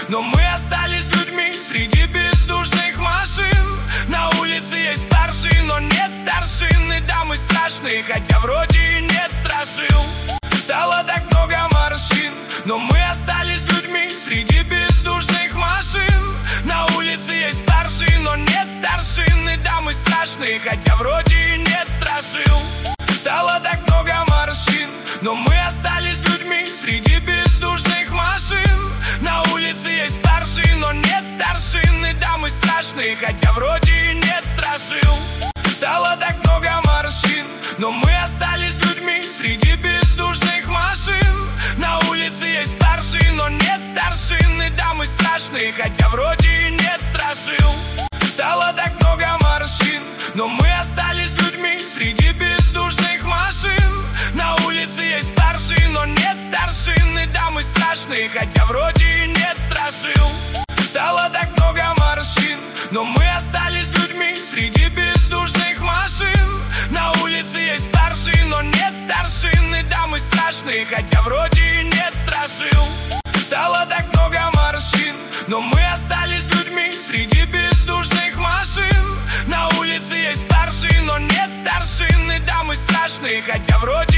но мы остались людьми среди бездушных машин. На улице есть старшие, но нет старшины. Да, мы страшные, хотя вроде и нет страшил. Стало так много морщин, но мы остались людьми среди бездушных машин. На улице есть старшие, но нет старшины. Да, мы страшные, хотя вроде и нет страшил. Стало так много морщин, но мы остались людьми среди бездушных машин. На улице есть старшие, но нет старшины. Да, мы страшные, хотя вроде и нет страшил. Стало так много морщин, но мы остались людьми среди бездушных машин. На улице есть старшие, но нет старшины. Да, мы страшные, хотя вроде и нет страшил. Стало так много морщин, но мы остались людьми среди бездушных машин. На улице есть старшие, но нет старшины. Да, мы страшные, хотя вроде и нет страшил. Стало так много морщин, но мы остались людьми среди бездушных машин. На улице есть старшие, но нет старшины. Да, мы страшные, хотя вроде и нет страшил. Стало так много морщин, но мы остались людьми среди бездушных машин. На улице есть старшие, но нет старшины. Да, мы страшные, хотя вроде